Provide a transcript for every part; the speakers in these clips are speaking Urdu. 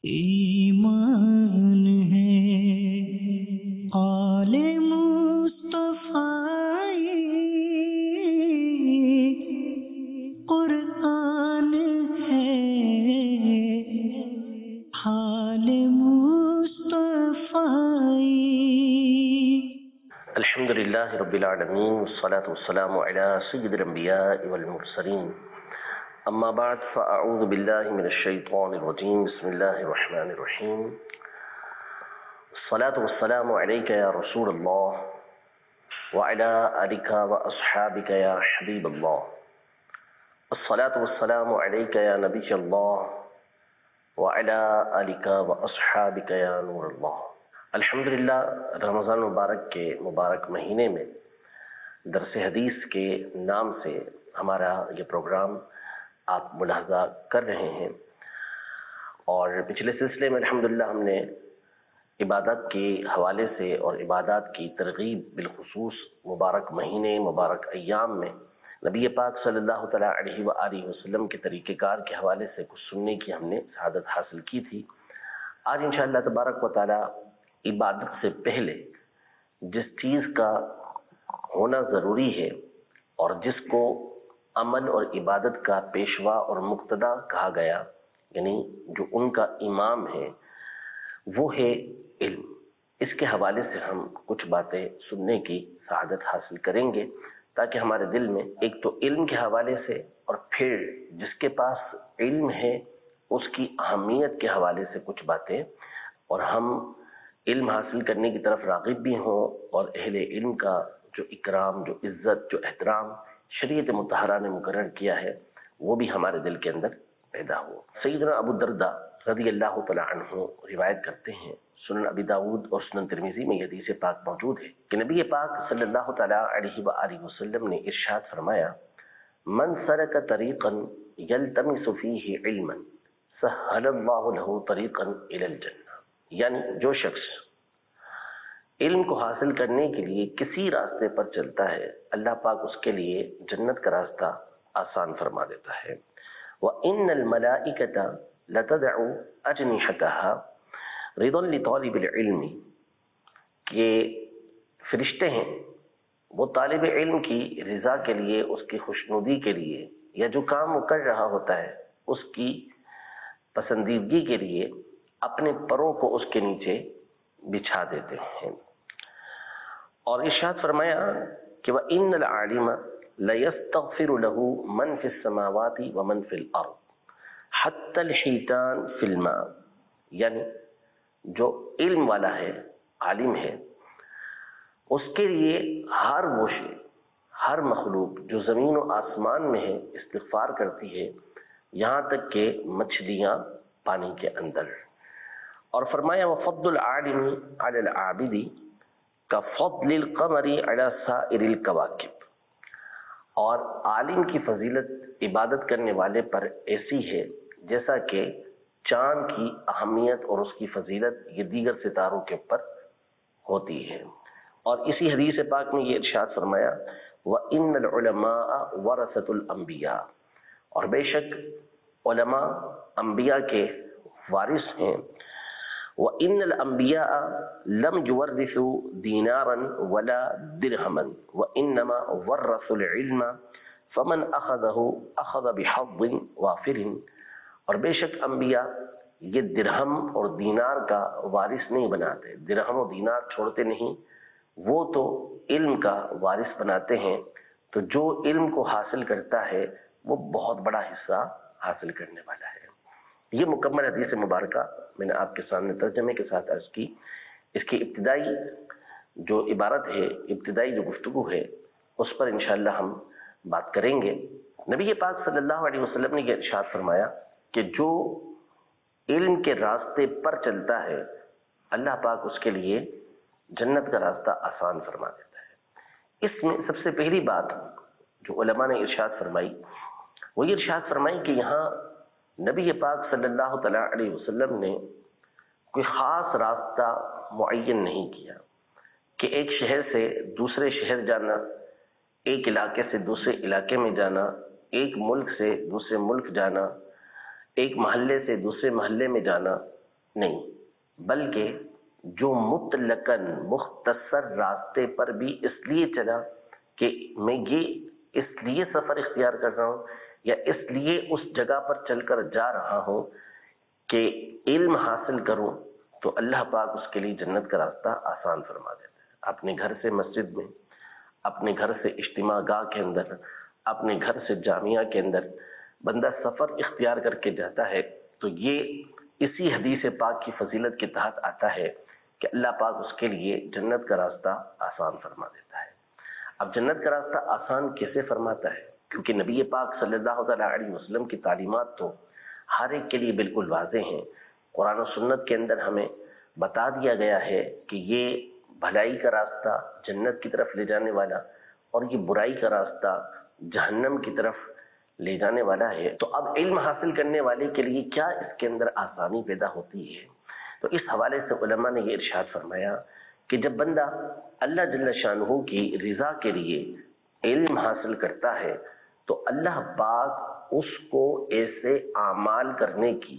ایمان ہے قال مصطفی، قرآن ہے حال مصطفی۔ الحمد للہ رب العالمین، والصلاة والسلام علی سید الانبیاء والمرسلین، اما بعد فاعوذ باللہ من الشیطان الرجیم، بسم اللہ الرحمن الرحیم۔ الصلاة والسلام علیک یا رسول اللہ وعلی آلک واصحابک یا حبیب اللہ، الصلاة والسلام علیک یا نبی اللہ وعلی آلک واصحابک یا نور اللہ۔ الحمدللہ رمضان مبارک کے مبارک مہینے میں درس حدیث کے نام سے ہمارا یہ پروگرام آپ ملاحظہ کر رہے ہیں، اور پچھلے سلسلے میں الحمدللہ ہم نے عبادت کے حوالے سے اور عبادات کی ترغیب بالخصوص مبارک مہینے مبارک ایام میں نبی پاک صلی اللہ تعالیٰ علیہ وآلہ وسلم کے طریقہ کار کے حوالے سے کچھ سننے کی ہم نے سعادت حاصل کی تھی۔ آج انشاءاللہ تبارک و تعالیٰ عبادت سے پہلے جس چیز کا ہونا ضروری ہے اور جس کو عمل اور عبادت کا پیشوا اور مقتدا کہا گیا، یعنی جو ان کا امام ہے، وہ ہے علم۔ اس کے حوالے سے ہم کچھ باتیں سننے کی سعادت حاصل کریں گے تاکہ ہمارے دل میں ایک تو علم کے حوالے سے، اور پھر جس کے پاس علم ہے اس کی اہمیت کے حوالے سے کچھ باتیں، اور ہم علم حاصل کرنے کی طرف راغب بھی ہوں، اور اہل علم کا جو اکرام، جو عزت، جو احترام شریعت مطہرہ نے مقرر کیا ہے وہ بھی ہمارے دل کے اندر پیدا ہو۔ سیدنا ابو الدرداء رضی اللہ تعالیٰ عنہ روایت کرتے ہیں، سنن ابی داؤد اور سنن ترمذی میں یہ حدیث پاک موجود ہے کہ نبی پاک صلی اللہ تعالیٰ علیہ وآلہ وسلم نے ارشاد فرمایا، من سلک طریقا یلتمس فیہ علما سہل اللہ لہ طریقا الی الجنہ، یعنی جو شخص علم کو حاصل کرنے کے لیے کسی راستے پر چلتا ہے، اللہ پاک اس کے لیے جنت کا راستہ آسان فرما دیتا ہے۔ وَإِنَّ الْمَلَائِكَةَ لَتَدْعُ أَجْنِحَتَهَا رِضًا لِطَالِبِ الْعِلْمِ، کہ فرشتے ہیں وہ طالب علم کی رضا کے لیے، اس کی خوشنودی کے لیے، یا جو کام وہ کر رہا ہوتا ہے اس کی پسندیدگی کے لیے اپنے پروں کو اس کے نیچے بچھا دیتے ہیں۔ اور ارشاد فرمایا کہ وَإِنَّ الْعَالِمَ لَيَسْتَغْفِرُ لَهُ مَنْ فِي السَّمَاوَاتِ وَمَنْ فِي الْأَرْضِ حَتَّى الْحِيتَانُ فِي الْمَاءِ، یعنی جو علم والا ہے، عالم ہے، اس کے لیے ہر وہ شے، ہر مخلوق جو زمین و آسمان میں ہے استغفار کرتی ہے، یہاں تک کہ مچھلیاں پانی کے اندر۔ اور فرمایا وَفَضْلُ الْعَالِمِ عَلَى الْعَابِدِ كَفَضْلِ الْقَمَرِ عَلَى سَائِرِ الْكَوَاكِبِ، اور عالم کی فضیلت عبادت کرنے والے پر ایسی ہے جیسا کہ چاند کی اہمیت اور اس کی فضیلت یہ دیگر ستاروں کے اوپر ہوتی ہے۔ اور اسی حدیث پاک میں یہ ارشاد فرمایا وَإِنَّ الْعُلَمَاءَ وَرَثَةُ الْأَنْبِيَاءِ، اور بے شک علماء انبیاء کے وارث ہیں۔ وَإِنَّ الْأَنْبِيَاءَ لَمْ يُوَرِّثُوا دِينَارًا وَلَا دِرْهَمًا وَإِنَّمَا وَرَّثُوا الْعِلْمَ فَمَنْ أَخَذَهُ أَخَذَ بِحَظٍّ وَافِرٍ، اور بے شک انبیاء یہ درہم اور دینار کا وارث نہیں بناتے، درہم و دینار چھوڑتے نہیں، وہ تو علم کا وارث بناتے ہیں۔ تو جو علم کو حاصل کرتا ہے وہ بہت بڑا حصہ حاصل کرنے والا ہے۔ یہ مکمل حدیث مبارکہ میں نے آپ کے سامنے ترجمے کے ساتھ عرض کی۔ اس کی ابتدائی جو عبارت ہے، ابتدائی جو گفتگو ہے، اس پر انشاءاللہ ہم بات کریں گے۔ نبی پاک صلی اللہ علیہ وسلم نے یہ ارشاد فرمایا کہ جو علم کے راستے پر چلتا ہے اللہ پاک اس کے لیے جنت کا راستہ آسان فرما دیتا ہے۔ اس میں سب سے پہلی بات جو علماء نے ارشاد فرمائی وہ یہ ارشاد فرمائی کہ یہاں نبی پاک صلی اللہ تعالیٰ علیہ وسلم نے کوئی خاص راستہ معین نہیں کیا کہ ایک شہر سے دوسرے شہر جانا، ایک علاقے سے دوسرے علاقے میں جانا، ایک ملک سے دوسرے ملک جانا، ایک محلے سے دوسرے محلے میں جانا، نہیں، بلکہ جو مطلقاً مختصر راستے پر بھی اس لیے چلا کہ میں یہ اس لیے سفر اختیار کر رہا ہوں یا اس لیے اس جگہ پر چل کر جا رہا ہوں کہ علم حاصل کروں، تو اللہ پاک اس کے لیے جنت کا راستہ آسان فرما دیتا ہے۔ اپنے گھر سے مسجد میں، اپنے گھر سے اجتماع گاہ کے اندر، اپنے گھر سے جامعہ کے اندر بندہ سفر اختیار کر کے جاتا ہے تو یہ اسی حدیث پاک کی فضیلت کے تحت آتا ہے کہ اللہ پاک اس کے لیے جنت کا راستہ آسان فرما دیتا ہے۔ اب جنت کا راستہ آسان کیسے فرماتا ہے؟ کیونکہ نبی پاک صلی اللہ تعالیٰ علیہ وسلم کی تعلیمات تو ہر ایک کے لیے بالکل واضح ہیں۔ قرآن و سنت کے اندر ہمیں بتا دیا گیا ہے کہ یہ بھلائی کا راستہ جنت کی طرف لے جانے والا اور یہ برائی کا راستہ جہنم کی طرف لے جانے والا ہے۔ تو اب علم حاصل کرنے والے کے لیے کیا اس کے اندر آسانی پیدا ہوتی ہے؟ تو اس حوالے سے علماء نے یہ ارشاد فرمایا کہ جب بندہ اللہ جل شانہ کی رضا کے لیے علم حاصل کرتا ہے تو اللہ پاک اس کو ایسے اعمال کرنے کی،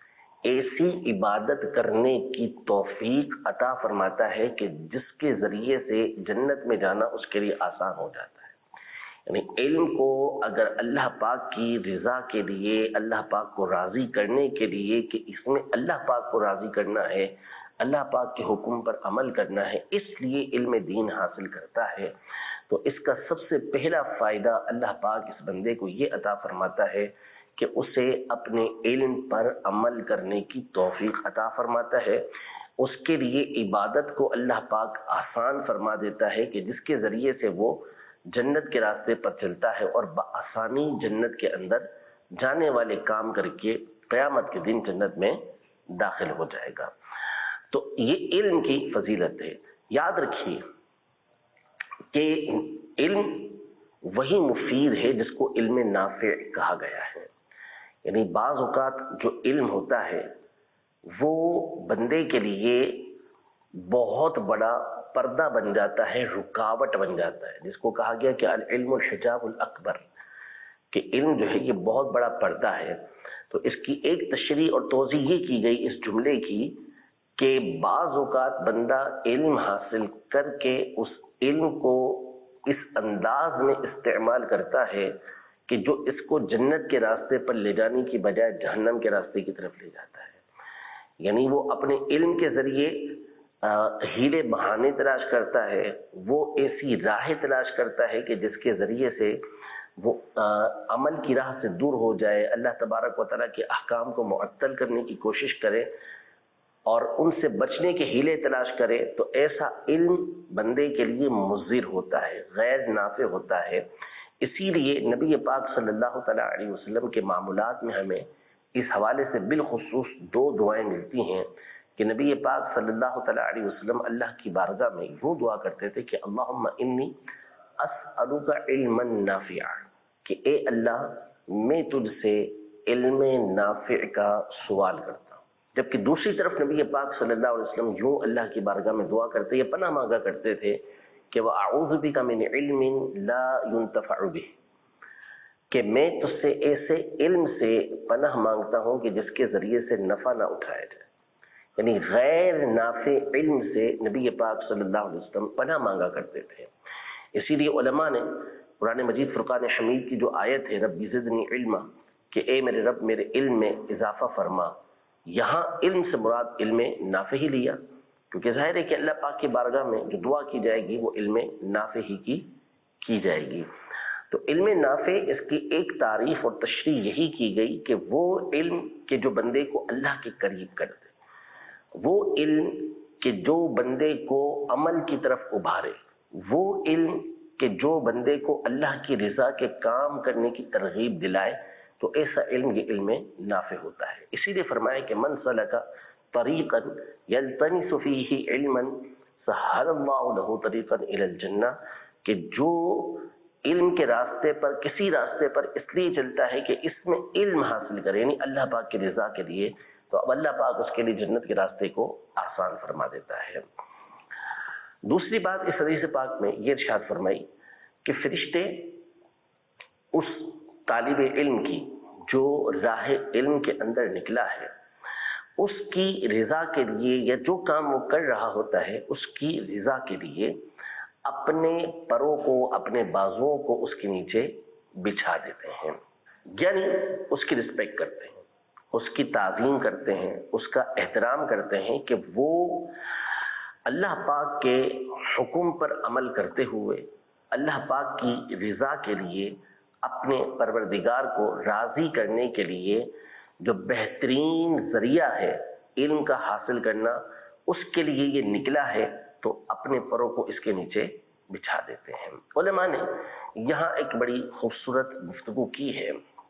ایسی عبادت کرنے کی توفیق عطا فرماتا ہے کہ جس کے ذریعے سے جنت میں جانا اس کے لیے آسان ہو جاتا ہے۔ یعنی علم کو اگر اللہ پاک کی رضا کے لیے، اللہ پاک کو راضی کرنے کے لیے کہ اس میں اللہ پاک کو راضی کرنا ہے، اللہ پاک کے حکم پر عمل کرنا ہے، اس لیے علم دین حاصل کرتا ہے، تو اس کا سب سے پہلا فائدہ اللہ پاک اس بندے کو یہ عطا فرماتا ہے کہ اسے اپنے علم پر عمل کرنے کی توفیق عطا فرماتا ہے۔ اس کے لیے عبادت کو اللہ پاک آسان فرما دیتا ہے کہ جس کے ذریعے سے وہ جنت کے راستے پر چلتا ہے اور بآسانی جنت کے اندر جانے والے کام کر کے قیامت کے دن جنت میں داخل ہو جائے گا۔ تو یہ علم کی فضیلت ہے۔ یاد رکھیے کہ علم وہی مفید ہے جس کو علم نافع کہا گیا ہے۔ یعنی بعض اوقات جو علم ہوتا ہے وہ بندے کے لیے بہت بڑا پردہ بن جاتا ہے، رکاوٹ بن جاتا ہے، جس کو کہا گیا کہ العلم الحجاب الاکبر، کہ علم جو ہے یہ بہت بڑا پردہ ہے۔ تو اس کی ایک تشریح اور توضیح یہ کی گئی اس جملے کی کہ بعض اوقات بندہ علم حاصل کر کے اس علم کو اس انداز میں استعمال کرتا ہے کہ جو اس کو جنت کے راستے پر لے جانے کی بجائے جہنم کے راستے کی طرف لے جاتا ہے۔ یعنی وہ اپنے علم کے ذریعے ہیلے بہانے تلاش کرتا ہے، وہ ایسی راہ تلاش کرتا ہے کہ جس کے ذریعے سے وہ عمل کی راہ سے دور ہو جائے، اللہ تبارک و تعالیٰ کے احکام کو معطل کرنے کی کوشش کرے اور ان سے بچنے کے ہیلے تلاش کرے، تو ایسا علم بندے کے لیے مضر ہوتا ہے، غیر نافع ہوتا ہے۔ اسی لیے نبی پاک صلی اللہ تعالیٰ علیہ وسلم کے معمولات میں ہمیں اس حوالے سے بالخصوص دو دعائیں ملتی ہیں کہ نبی پاک صلی اللہ تعالیٰ علیہ وسلم اللہ کی بارگاہ میں یوں دعا کرتے تھے کہ اللہم انی اسألک علما نافعا، کہ اے اللہ میں تجھ سے علم نافع کا سوال کرتا ہوں۔ جبکہ دوسری طرف نبی پاک صلی اللہ علیہ وسلم یوں اللہ کی بارگاہ میں دعا کرتے یا پناہ مانگا کرتے تھے کہ وَأَعُوذُ بِكَ مِنْ عِلْمٍ لَا يُنْتَفَعُ بِهِ، کہ میں تجھ سے ایسے علم سے پناہ مانگتا ہوں کہ جس کے ذریعے سے نفع نہ اٹھایا جائے۔ یعنی غیر نافع علم سے نبی پاک صلی اللہ علیہ وسلم پناہ مانگا کرتے تھے۔ اسی لیے علماء نے قرآن مجید فرقان حمید کی جو آیت ہے رب زدنی علما، کہ اے میرے رب میرے علم میں اضافہ فرما، یہاں علم سے مراد علم نافع ہی لیا، کیونکہ ظاہر ہے کہ اللہ پاک کی بارگاہ میں جو دعا کی جائے گی وہ علم نافع ہی کی جائے گی۔ تو علم نافع اس کی ایک تعریف اور تشریح یہی کی گئی کہ وہ علم کہ جو بندے کو اللہ کے قریب کر دے، وہ علم کہ جو بندے کو عمل کی طرف ابھارے، وہ علم کہ جو بندے کو اللہ کی رضا کے کام کرنے کی ترغیب دلائے، تو ایسا علم یہ علم نافع ہوتا ہے۔ اسی لیے فرمایا کہ من سلک طریقا یلتمس فیہ علما سہل اللہ لہ طریقا الی الجنہ، کہ جو علم کے راستے پر کسی راستے پر اس لیے چلتا ہے کہ اس میں علم حاصل کرے، یعنی اللہ پاک کی رضا کے لیے، تو اب اللہ پاک اس کے لیے جنت کے راستے کو آسان فرما دیتا ہے۔ دوسری بات اس حدیث پاک میں یہ ارشاد فرمائی کہ فرشتے اس طالب علم کی جو راہ علم کے اندر نکلا ہے، اس کی رضا کے لیے یا جو کام وہ کر رہا ہوتا ہے اس کی رضا کے لیے اپنے پروں کو، اپنے بازوؤں کو اس کے نیچے بچھا دیتے ہیں، یعنی اس کی رسپیکٹ کرتے ہیں، اس کی تعظیم کرتے ہیں، اس کا احترام کرتے ہیں کہ وہ اللہ پاک کے حکم پر عمل کرتے ہوئے اللہ پاک کی رضا کے لیے، اپنے پروردگار کو راضی کرنے کے لیے جو بہترین ذریعہ ہے علم کا حاصل کرنا، اس کے لیے یہ نکلا ہے، تو اپنے پروں کو اس کے نیچے بچھا دیتے ہیں۔ علماء نے یہاں ایک بڑی خوبصورت گفتگو کی ہے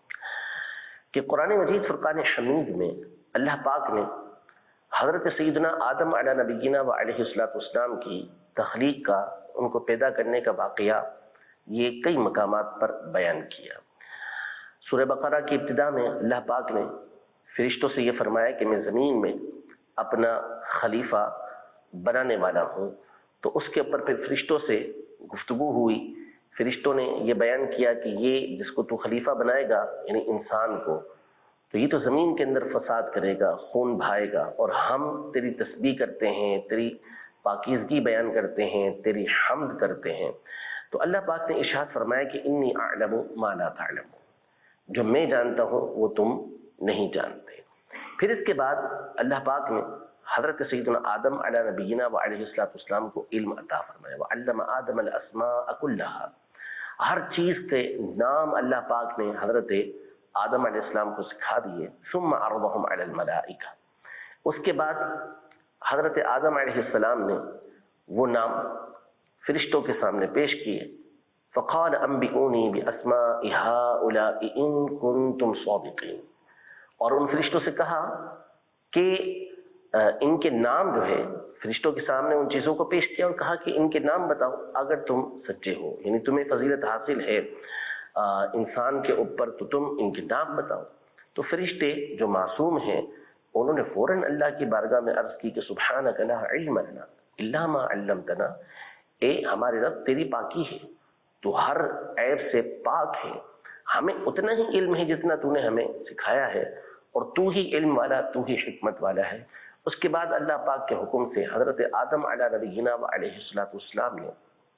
کہ قرآن مجید فرقان حمید میں اللہ پاک نے حضرت سیدنا آدم علیہ نبینا و علیہ السلام کی تخلیق کا، ان کو پیدا کرنے کا واقعہ یہ کئی مقامات پر بیان کیا۔ سورہ بقرہ کی ابتدا میں اللہ پاک نے فرشتوں سے یہ فرمایا کہ میں زمین میں اپنا خلیفہ بنانے والا ہوں، تو اس کے اوپر پھر فرشتوں سے گفتگو ہوئی۔ فرشتوں نے یہ بیان کیا کہ یہ جس کو تو خلیفہ بنائے گا یعنی انسان کو، تو یہ تو زمین کے اندر فساد کرے گا، خون بہائے گا، اور ہم تیری تسبیح کرتے ہیں، تیری پاکیزگی بیان کرتے ہیں، تیری حمد کرتے ہیں۔ تو اللہ پاک نے ارشاد فرمایا کہ انی اعلم ما لا تعلمون، جو میں جانتا ہوں وہ تم نہیں جانتے۔ پھر اس کے بعد اللہ پاک نے حضرت سیدنا آدم علیہ نبینا و علیہ السلام کو علم عطا فرمایا، وعلم آدم الاسماء کلھا، ہر چیز کے نام اللہ پاک نے حضرت آدم علیہ السلام کو سکھا دیے۔ ثم عرضهم علی الملائکہ، اس کے بعد حضرت آدم علیہ السلام نے وہ نام فرشتوں کے سامنے پیش کیے۔ فقال انبئونی باسماء هؤلاء ان کنتم صادقین، اور ان فرشتوں سے کہا کہ ان کے نام جو ہے، فرشتوں کے سامنے ان چیزوں کو پیش کیا اور کہا کہ ان کے نام بتاؤ اگر تم سچے ہو، یعنی تمہیں فضیلت حاصل ہے انسان کے اوپر، تو تم ان کے نام بتاؤ۔ تو فرشتے جو معصوم ہیں انہوں نے فوراً اللہ کی بارگاہ میں عرض کی کہ سبحانک لا علم لنا الا ما علمتنا، اے ہمارے رب تیری پاکی ہے، تو ہر عیب سے پاک ہے، ہمیں اتنا ہی علم ہے جتنا تو نے ہمیں سکھایا ہے، اور تو ہی علم والا، تو ہی حکمت والا ہے۔ اس کے بعد اللہ پاک کے حکم سے حضرت آدم علیہ نبینا و علیہ السلام نے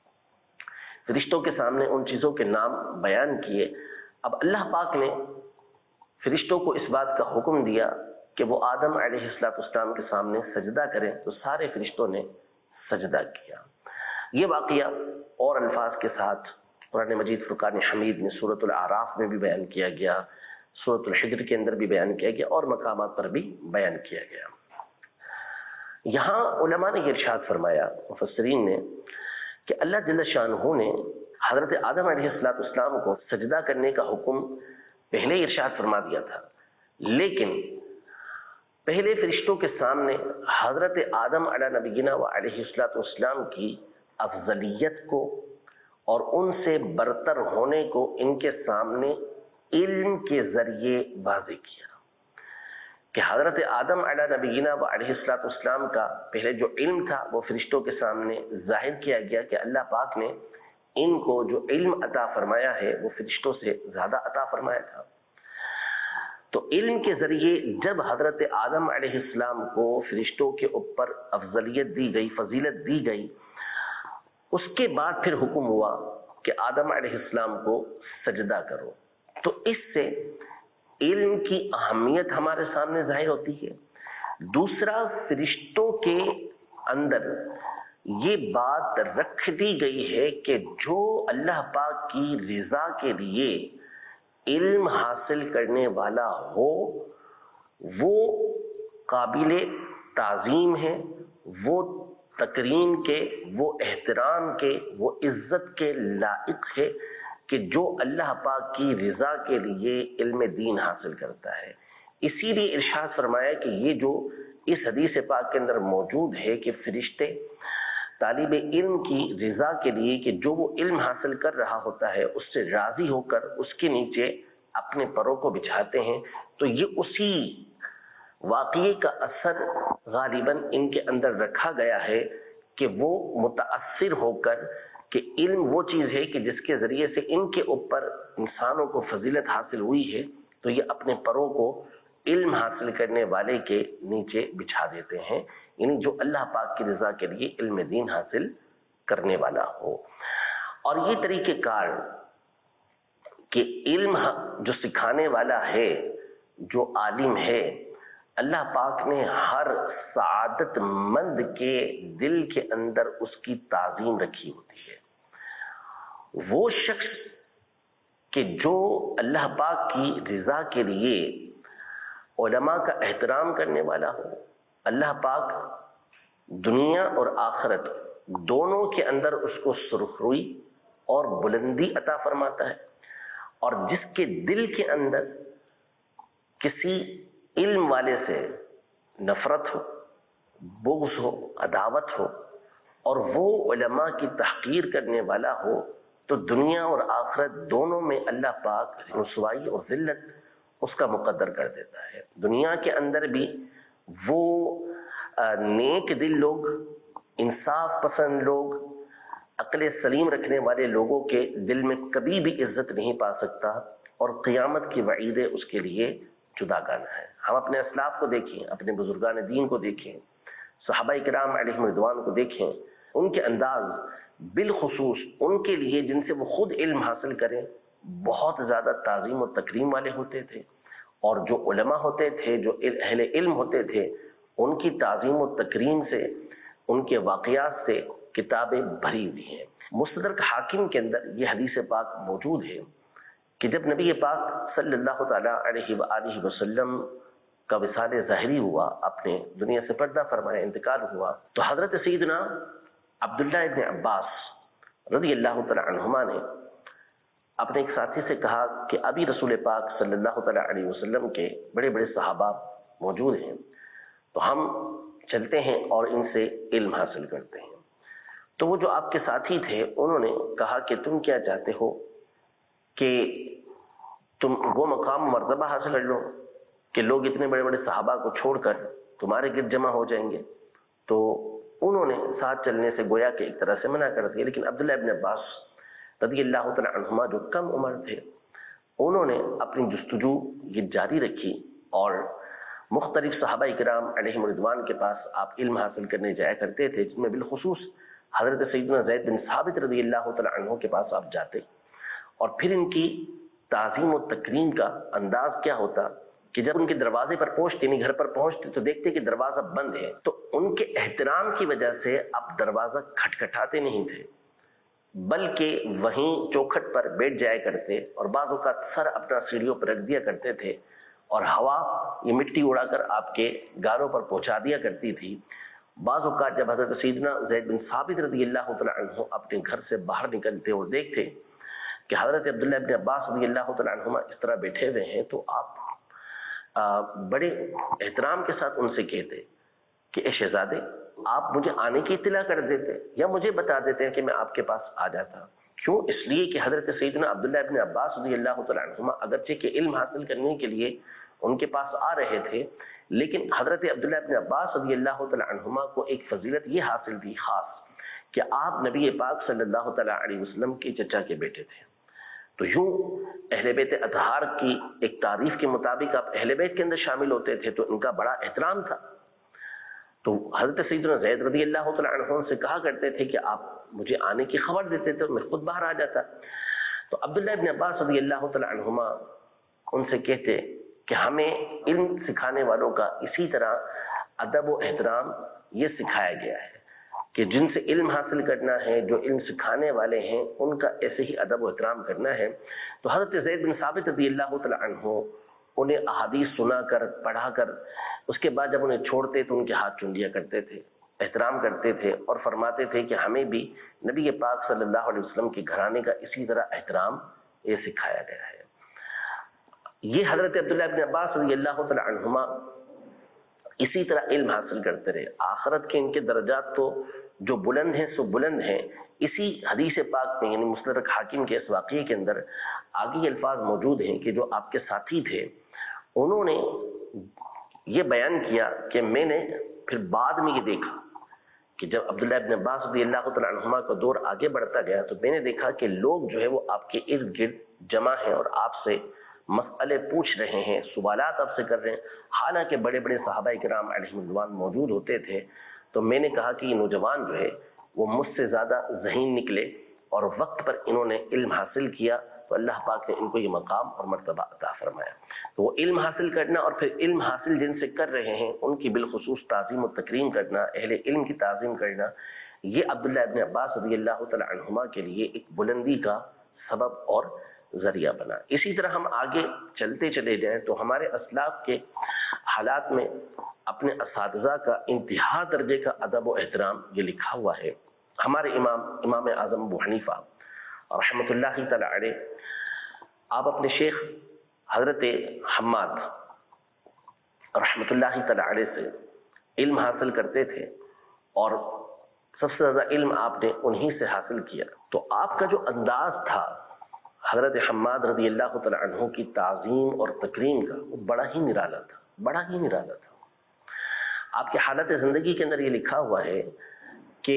فرشتوں کے سامنے ان چیزوں کے نام بیان کیے۔ اب اللہ پاک نے فرشتوں کو اس بات کا حکم دیا کہ وہ آدم علیہ السلام کے سامنے سجدہ کریں، تو سارے فرشتوں نے سجدہ کیا۔ یہ واقعہ اور الفاظ کے ساتھ قرآن مجید فرقان حمید میں سورۃ الاعراف میں بھی بیان کیا گیا، سورۃ الحجر کے اندر بھی بیان کیا گیا، اور مقامات پر بھی بیان کیا گیا۔ یہاں علماء نے یہ ارشاد فرمایا، مفسرین نے، کہ اللہ جل شانہ نے حضرت آدم علیہ السلام کو سجدہ کرنے کا حکم پہلے ہی ارشاد فرما دیا تھا، لیکن پہلے فرشتوں کے سامنے حضرت آدم علیہ نبینا و علیہ السلام کی افضلیت کو اور ان سے برتر ہونے کو ان کے سامنے علم کے ذریعے واضح کیا کہ حضرت آدم علیہ نبینا و علیہ السلام کا پہلے جو علم تھا وہ فرشتوں کے سامنے ظاہر کیا گیا کہ اللہ پاک نے ان کو جو علم عطا فرمایا ہے وہ فرشتوں سے زیادہ عطا فرمایا تھا۔ تو علم کے ذریعے جب حضرت آدم علیہ السلام کو فرشتوں کے اوپر افضلیت دی گئی، فضیلت دی گئی، اس کے بعد پھر حکم ہوا کہ آدم علیہ السلام کو سجدہ کرو۔ تو اس سے علم کی اہمیت ہمارے سامنے ظاہر ہوتی ہے۔ دوسرا، فرشتوں کے اندر یہ بات رکھ دی گئی ہے کہ جو اللہ پاک کی رضا کے لیے علم حاصل کرنے والا ہو وہ قابل تعظیم ہے، وہ تکریم کے، وہ احترام کے، وہ عزت کے لائق ہے کہ جو اللہ پاک کی رضا کے لیے علم دین حاصل کرتا ہے۔ اسی لیے ارشاد فرمایا کہ یہ جو اس حدیث پاک کے اندر موجود ہے کہ فرشتے طالب علم کی رضا کے لیے کہ جو وہ علم حاصل کر رہا ہوتا ہے اس سے راضی ہو کر اس کے نیچے اپنے پروں کو بچھاتے ہیں، تو یہ اسی واقعے کا اثر غالباً ان کے اندر رکھا گیا ہے کہ وہ متاثر ہو کر کہ علم وہ چیز ہے کہ جس کے ذریعے سے ان کے اوپر انسانوں کو فضیلت حاصل ہوئی ہے، تو یہ اپنے پروں کو علم حاصل کرنے والے کے نیچے بچھا دیتے ہیں، یعنی جو اللہ پاک کی رضا کے لیے علم دین حاصل کرنے والا ہو۔ اور یہ طریقہ کار کہ علم جو سکھانے والا ہے، جو عالم ہے، اللہ پاک نے ہر سعادت مند کے دل کے اندر اس کی تعظیم رکھی ہوتی ہے۔ وہ شخص کہ جو اللہ پاک کی رضا کے لیے علماء کا احترام کرنے والا ہو، اللہ پاک دنیا اور آخرت دونوں کے اندر اس کو سرخروئی اور بلندی عطا فرماتا ہے، اور جس کے دل کے اندر کسی علم والے سے نفرت ہو، بغض ہو، عداوت ہو، اور وہ علماء کی تحقیر کرنے والا ہو، تو دنیا اور آخرت دونوں میں اللہ پاک رسوائی اور ذلت اس کا مقدر کر دیتا ہے۔ دنیا کے اندر بھی وہ نیک دل لوگ، انصاف پسند لوگ، عقل سلیم رکھنے والے لوگوں کے دل میں کبھی بھی عزت نہیں پا سکتا، اور قیامت کی وعیدیں اس کے لیے جدا گانا ہے۔ ہم اپنے اسلاف کو دیکھیں، اپنے بزرگان دین کو دیکھیں، صحابہ کرام علیہم رضوان کو دیکھیں، ان کے انداز بالخصوص ان کے لیے جن سے وہ خود علم حاصل کریں بہت زیادہ تعظیم و تکریم والے ہوتے تھے، اور جو علماء ہوتے تھے، جو اہل علم ہوتے تھے، ان کی تعظیم و تکریم سے، ان کے واقعات سے کتابیں بھری ہوئی ہیں۔ مستدرک حاکم کے اندر یہ حدیث پاک موجود ہے کہ جب نبی پاک صلی اللہ تعالی علیہ وآلہ وسلم کا وصال ظاہری ہوا، اپنے دنیا سے پردہ فرمایا، انتقال ہوا، تو حضرت سیدنا عبداللہ ابن عباس رضی اللہ تعالی عنہما نے اپنے ایک ساتھی سے کہا کہ ابھی رسول پاک صلی اللہ تعالی علیہ وسلم کے بڑے بڑے صحابہ موجود ہیں، تو ہم چلتے ہیں اور ان سے علم حاصل کرتے ہیں۔ تو وہ جو آپ کے ساتھی تھے انہوں نے کہا کہ تم کیا چاہتے ہو کہ تم وہ مقام مرتبہ حاصل کر لو کہ لوگ اتنے بڑے بڑے صحابہ کو چھوڑ کر تمہارے گرد جمع ہو جائیں گے؟ تو انہوں نے ساتھ چلنے سے گویا کہ ایک طرح سے منع کر دیا، لیکن عبداللہ ابن عباس رضی اللہ تعالی عنہما جو کم عمر تھے، انہوں نے اپنی جستجو یہ جاری رکھی، اور مختلف صحابہ کرام علیہم رضوان کے پاس آپ علم حاصل کرنے جایا کرتے تھے، جس میں بالخصوص حضرت سیدنا زید بن ثابت رضی اللہ تعالی عنہ کے پاس آپ جاتے، اور پھر ان کی تعظیم و تکریم کا انداز کیا ہوتا کہ جب ان کے دروازے پر پہنچتے، یعنی گھر پر پہنچتے، تو دیکھتے کہ دروازہ بند ہے، تو ان کے احترام کی وجہ سے آپ دروازہ کھٹکھٹاتے نہیں تھے، بلکہ وہیں چوکھٹ پر بیٹھ جایا کرتے، اور بعض اوقات سر اپنا سیڑھیوں پر رکھ دیا کرتے تھے، اور ہوا یہ مٹی اڑا کر آپ کے گالوں پر پہنچا دیا کرتی تھی۔ بعض اوقات جب حضرت سیدنا زید بن ثابت رضی اللہ تعالی عنہ اپنے گھر سے باہر نکلتے اور دیکھتے کہ حضرت عبداللہ ابن عباس رضی اللہ تعالی عنہما اس طرح بیٹھے ہوئے ہیں، تو آپ بڑے احترام کے ساتھ ان سے کہتے کہ اے شہزادے، آپ مجھے آنے کی اطلاع کر دیتے یا مجھے بتا دیتے ہیں کہ میں آپ کے پاس آ جاتا۔ کیوں؟ اس لیے کہ حضرت سیدنا عبداللہ ابن عباس رضی اللہ تعالی عنہما اگرچہ کہ علم حاصل کرنے کے لیے ان کے پاس آ رہے تھے، لیکن حضرت عبداللہ ابن عباس رضی اللہ تعالی عنہما کو ایک فضیلت یہ حاصل تھی خاص کہ آپ نبی پاک صلی اللہ تعالی علیہ وسلم کے چچا کے بیٹے تھے۔ تو یوں اہل بیت اطہار کی ایک تعریف کے مطابق آپ اہل بیت کے اندر شامل ہوتے تھے، تو ان کا بڑا احترام تھا۔ تو حضرت سیدنا زید رضی اللہ تعالی عنہ سے کہا کرتے تھے کہ آپ مجھے آنے کی خبر دیتے تھے، میں خود باہر آ جاتا۔ تو عبداللہ ابن عباس رضی اللہ تعالی عنہما ان سے کہتے کہ ہمیں علم سکھانے والوں کا اسی طرح ادب و احترام یہ سکھایا گیا ہے کہ جن سے علم حاصل کرنا ہے، جو علم سکھانے والے ہیں، ان کا ایسے ہی ادب و احترام کرنا ہے۔ تو حضرت زید بن ثابت رضی اللہ تعالی عنہ انہیں احادیث سنا کر، پڑھا کر، اس کے بعد جب انہیں چھوڑتے تو ان کے ہاتھ چوم لیا کرتے تھے، احترام کرتے تھے، اور فرماتے تھے کہ ہمیں بھی نبی پاک صلی اللہ علیہ وسلم کے گھرانے کا اسی طرح احترام یہ سکھایا گیا ہے۔ یہ حضرت عبداللہ ابن عباس رضی اللہ تعالی عنہما اسی طرح علم حاصل کرتے رہے۔ آخرت کے ان کے درجات تو جو بلند ہیں سو بلند ہیں۔ اسی حدیث پاک میں یعنی مستدرک حاکم کے اس واقعے کے اندر آگے یہ الفاظ موجود ہیں کہ جو آپ کے ساتھی تھے انہوں نے یہ بیان کیا کہ میں نے پھر بعد میں یہ دیکھا کہ جب عبداللہ ابن عباس رضی اللہ تعالی عنہما کا دور آگے بڑھتا گیا تو میں نے دیکھا کہ لوگ جو ہے وہ آپ کے ارد گرد جمع ہیں اور آپ سے مسئلے پوچھ رہے ہیں، سوالات آپ سے کر رہے ہیں، حالانکہ بڑے بڑے صحابہ کرام علیہم رضوان موجود ہوتے تھے، تو میں نے کہا کہ یہ نوجوان جو ہے وہ مجھ سے زیادہ ذہین نکلے اور وقت پر انہوں نے علم حاصل کیا، تو اللہ پاک نے ان کو یہ مقام اور مرتبہ عطا فرمایا۔ تو وہ علم حاصل کرنا اور پھر علم حاصل جن سے کر رہے ہیں ان کی بالخصوص تعظیم و تکریم کرنا، اہل علم کی تعظیم کرنا، یہ عبداللہ ابن عباس رضی اللہ تعالی عنہما کے لیے ایک بلندی کا سبب اور ذریعہ بنا۔ اسی طرح ہم آگے چلتے چلے جائیں تو ہمارے اسلاف کے حالات میں اپنے اساتذہ کا انتہا درجے کا ادب و احترام یہ لکھا ہوا ہے۔ ہمارے امام اعظم ابو حنیفہ رحمۃ اللہ تعالی علیہ، آپ اپنے شیخ حضرت حماد رحمۃ اللہ تعالی علیہ سے علم حاصل کرتے تھے اور سب سے زیادہ علم آپ نے انہی سے حاصل کیا۔ تو آپ کا جو انداز تھا حضرت حماد رضی اللہ تعالی عنہ کی تعظیم اور تکریم کا، وہ بڑا ہی نرالا تھا، بڑا ہی نرالا تھا۔ آپ کی حالت زندگی کے اندر یہ لکھا ہوا ہے کہ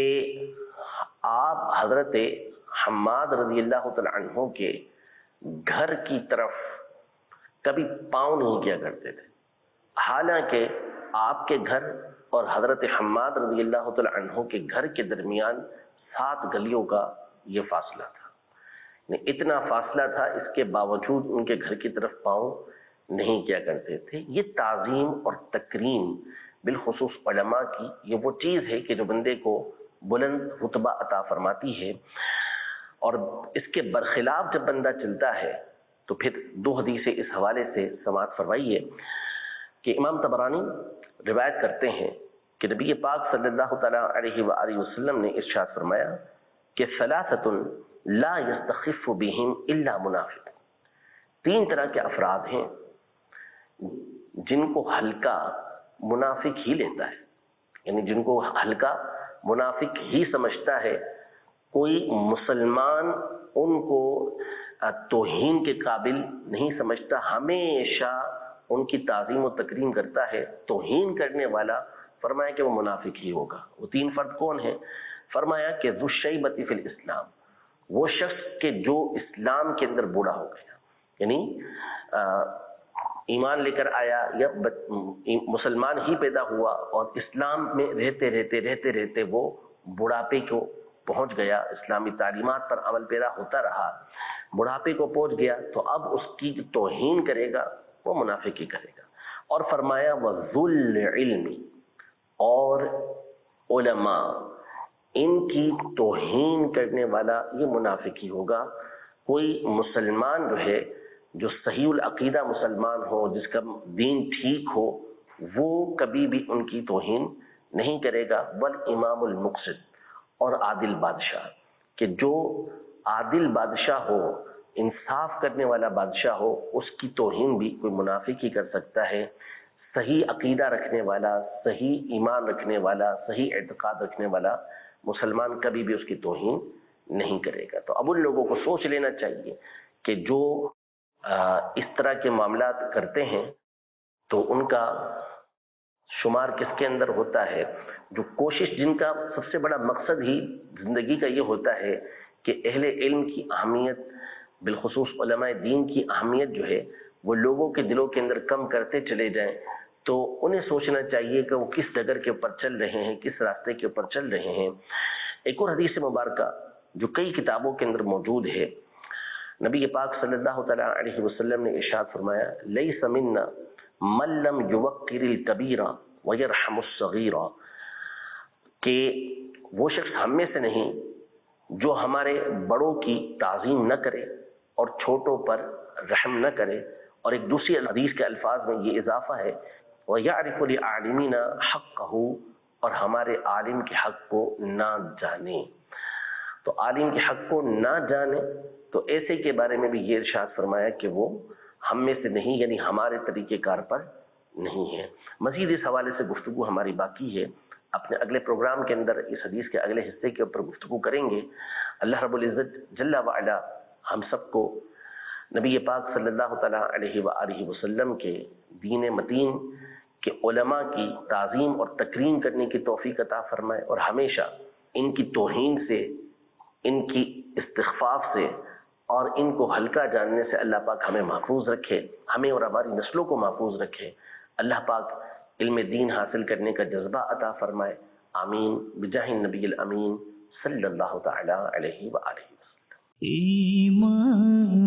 آپ حضرت حماد رضی اللہ تعالی عنہ کے گھر کی طرف کبھی پاؤں نہیں کیا کرتے تھے، حالانکہ آپ کے گھر اور حضرت حماد رضی اللہ تعالی عنہ کے گھر کے درمیان 7 گلیوں کا یہ فاصلہ تھا، یعنی اتنا فاصلہ تھا، اس کے باوجود ان کے گھر کی طرف پاؤں نہیں کیا کرتے تھے۔ یہ تعظیم اور تکریم بالخصوص علماء کی یہ وہ چیز ہے کہ جو بندے کو بلند رتبہ عطا فرماتی ہے، اور اس کے برخلاف جب بندہ چلتا ہے تو پھر 2 حدیثیں اس حوالے سے سماعت فرمائیے کہ امام طبرانی روایت کرتے ہیں کہ نبی پاک صلی اللہ تعالی علیہ وآلہ وسلم نے ارشاد فرمایا کہ ثلاثۃ لا یستخف بہم الا منافق، 3 طرح کے افراد ہیں جن کو ہلکا منافق ہی لیتا ہے، یعنی جن کو ہلکا منافق ہی سمجھتا ہے۔ کوئی مسلمان ان کو توہین کے قابل نہیں سمجھتا، ہمیشہ ان کی تعظیم و تکریم کرتا ہے۔ توہین کرنے والا فرمایا کہ وہ منافق ہی ہوگا۔ وہ 3 فرد کون ہیں؟ فرمایا کہ ذو الشیبۃ فی الاسلام، وہ شخص کہ جو اسلام کے اندر بوڑھا ہو گیا، یعنی ایمان لے کر آیا یا مسلمان ہی پیدا ہوا اور اسلام میں رہتے رہتے وہ بڑھاپے کو پہنچ گیا، اسلامی تعلیمات پر عمل پیرا ہوتا رہا، بڑھاپے کو پہنچ گیا، تو اب اس کی توہین کرے گا وہ منافق ہی کرے گا۔ اور فرمایا وذو العلم، اور علماء ان کی توہین کرنے والا یہ منافق ہی ہوگا۔ کوئی مسلمان جو ہے، جو صحیح العقیدہ مسلمان ہو، جس کا دین ٹھیک ہو، وہ کبھی بھی ان کی توہین نہیں کرے گا۔ والامام المقسط، اور عادل بادشاہ، کہ جو عادل بادشاہ ہو، انصاف کرنے والا بادشاہ ہو، اس کی توہین بھی کوئی منافق ہی کر سکتا ہے۔ صحیح عقیدہ رکھنے والا، صحیح ایمان رکھنے والا، صحیح اعتقاد رکھنے والا مسلمان کبھی بھی اس کی توہین نہیں کرے گا۔ تو اب ان لوگوں کو سوچ لینا چاہیے کہ جو اس طرح کے معاملات کرتے ہیں تو ان کا شمار کس کے اندر ہوتا ہے، جو کوشش جن کا سب سے بڑا مقصد ہی زندگی کا یہ ہوتا ہے کہ اہل علم کی اہمیت، بالخصوص علماء دین کی اہمیت جو ہے وہ لوگوں کے دلوں کے اندر کم کرتے چلے جائیں، تو انہیں سوچنا چاہیے کہ وہ کس ڈگر کے اوپر چل رہے ہیں، کس راستے کے اوپر چل رہے ہیں۔ ایک اور حدیث مبارکہ جو کئی کتابوں کے اندر موجود ہے، نبی پاک صلی اللہ تعالی علیہ وسلم نے ارشاد فرمایا لیس منا من لم یوقر الکبیر ویرحم الصغیر، کہ وہ شخص ہم میں سے نہیں جو ہمارے بڑوں کی تعظیم نہ کرے اور چھوٹوں پر رحم نہ کرے۔ اور ایک دوسری حدیث کے الفاظ میں یہ اضافہ ہے وَيَعْرِفُ لِعَالِمِنَا حَقَّهُ، اور ہمارے عالم کے حق کو نہ جانے۔ تو عالم کے حق کو نہ جانے تو ایسے کے بارے میں بھی یہ ارشاد فرمایا کہ وہ ہم میں سے نہیں، یعنی ہمارے طریقہ کار پر نہیں ہے۔ مزید اس حوالے سے گفتگو ہماری باقی ہے، اپنے اگلے پروگرام کے اندر اس حدیث کے اگلے حصے کے اوپر گفتگو کریں گے۔ اللہ رب العزت جل وعلا ہم سب کو نبی پاک صلی اللہ تعالی علیہ وآلہ وسلم کے دین متین کے علماء کی تعظیم اور تکریم کرنے کی توفیق عطا فرمائے، اور ہمیشہ ان کی توہین سے، ان کی استخفاف سے اور ان کو ہلکا جاننے سے اللہ پاک ہمیں محفوظ رکھے، ہمیں اور ہماری نسلوں کو محفوظ رکھے۔ اللہ پاک علم دین حاصل کرنے کا جذبہ عطا فرمائے، آمین بجاہ النبی الامین صلی اللہ تعالی علیہ وآلہ وسلم۔ ایمان